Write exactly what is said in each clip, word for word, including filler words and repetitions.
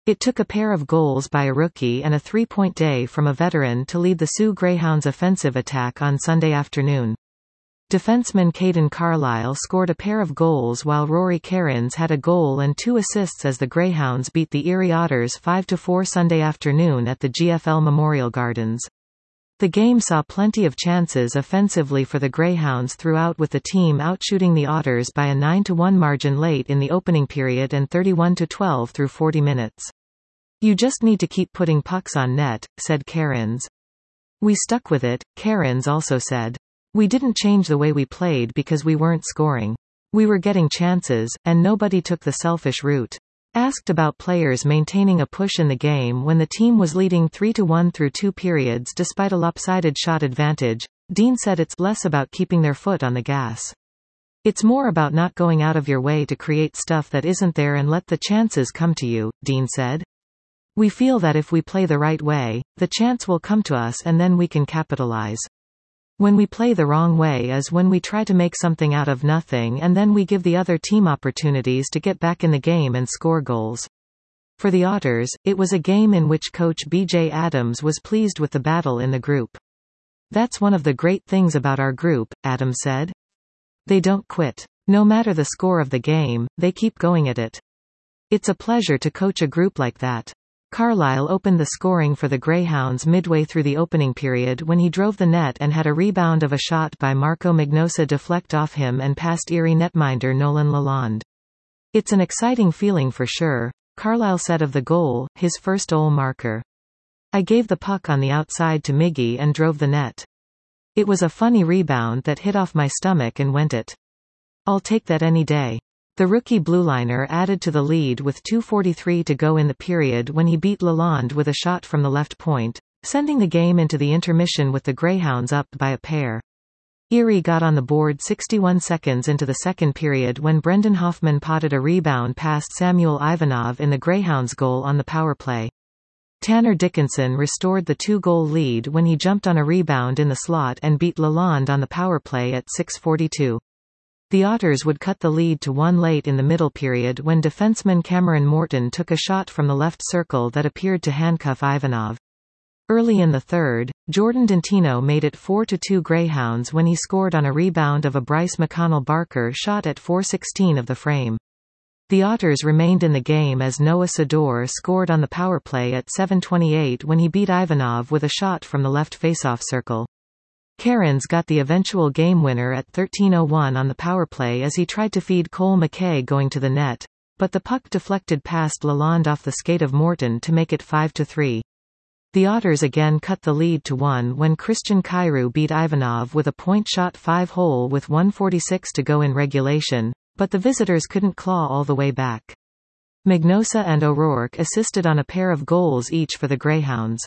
It took a pair of goals by a rookie and a three-point day from a veteran to lead the Sioux Greyhounds' offensive attack on Sunday afternoon. Defenseman Caden Carlisle scored a pair of goals while Rory Cairns had a goal and two assists as the Greyhounds beat the Erie Otters five to four Sunday afternoon at the G F L Memorial Gardens. The game saw plenty of chances offensively for the Greyhounds throughout, with the team outshooting the Otters by a nine to one margin late in the opening period and thirty-one to twelve through forty minutes. "You just need to keep putting pucks on net," said Cairns. "We stuck with it," Cairns also said. "We didn't change the way we played because we weren't scoring. We were getting chances, and nobody took the selfish route." Asked about players maintaining a push in the game when the team was leading three to one through two periods despite a lopsided shot advantage, Dean said it's less about keeping their foot on the gas. "It's more about not going out of your way to create stuff that isn't there and let the chances come to you," Dean said. "We feel that if we play the right way, the chance will come to us and then we can capitalize. When we play the wrong way is when we try to make something out of nothing and then we give the other team opportunities to get back in the game and score goals." For the Otters, it was a game in which coach B J Adams was pleased with the battle in the group. "That's one of the great things about our group," Adams said. "They don't quit. No matter the score of the game, they keep going at it. It's a pleasure to coach a group like that." Carlisle opened the scoring for the Greyhounds midway through the opening period when he drove the net and had a rebound of a shot by Marco Magnosa deflect off him and past Erie netminder Nolan Lalonde. "It's an exciting feeling for sure," Carlisle said of the goal, his first goal marker. "I gave the puck on the outside to Miggy and drove the net. It was a funny rebound that hit off my stomach and went it. I'll take that any day." The rookie blueliner added to the lead with two forty-three to go in the period when he beat Lalonde with a shot from the left point, sending the game into the intermission with the Greyhounds up by a pair. Erie got on the board sixty-one seconds into the second period when Brendan Hoffman potted a rebound past Samuel Ivanov in the Greyhounds' goal on the power play. Tanner Dickinson restored the two-goal lead when he jumped on a rebound in the slot and beat Lalonde on the power play at six forty-two. The Otters would cut the lead to one late in the middle period when defenseman Cameron Morton took a shot from the left circle that appeared to handcuff Ivanov. Early in the third, Jordan Dantino made it four to two Greyhounds when he scored on a rebound of a Bryce McConnell-Barker shot at four sixteen of the frame. The Otters remained in the game as Noah Sador scored on the power play at seven twenty-eight when he beat Ivanov with a shot from the left faceoff circle. Cairns got the eventual game winner at thirteen oh one on the power play as he tried to feed Cole McKay going to the net, but the puck deflected past Lalonde off the skate of Morton to make it five to three. The Otters again cut the lead to one when Christian Kyrou beat Ivanov with a point shot five hole with one forty-six to go in regulation, but the visitors couldn't claw all the way back. Magnosa and O'Rourke assisted on a pair of goals each for the Greyhounds.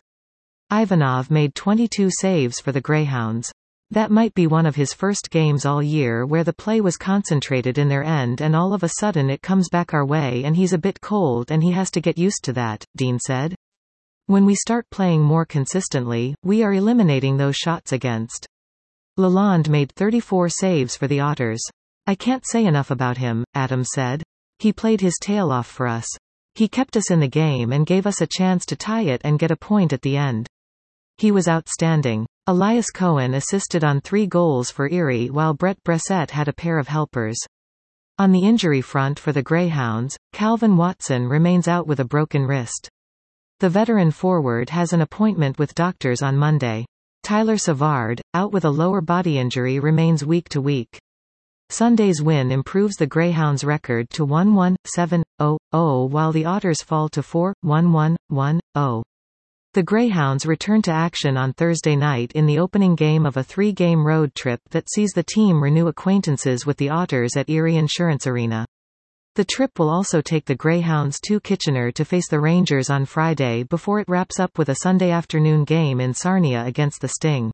Ivanov made twenty-two saves for the Greyhounds. That might be one of his first games all year where the play was concentrated in their end and all of a sudden it comes back our way and he's a bit cold and he has to get used to that, Dean said. "When we start playing more consistently, we are eliminating those shots against." Lalonde made thirty-four saves for the Otters. "I can't say enough about him," Adams said. "He played his tail off for us. He kept us in the game and gave us a chance to tie it and get a point at the end. He was outstanding." Elias Cohen assisted on three goals for Erie while Brett Bressett had a pair of helpers. On the injury front for the Greyhounds, Calvin Watson remains out with a broken wrist. The veteran forward has an appointment with doctors on Monday. Tyler Savard, out with a lower body injury, remains week to week. Sunday's win improves the Greyhounds' record to one one, seven, oh, oh while the Otters fall to four, one one, one, oh. The Greyhounds return to action on Thursday night in the opening game of a three-game road trip that sees the team renew acquaintances with the Otters at Erie Insurance Arena. The trip will also take the Greyhounds to Kitchener to face the Rangers on Friday before it wraps up with a Sunday afternoon game in Sarnia against the Sting.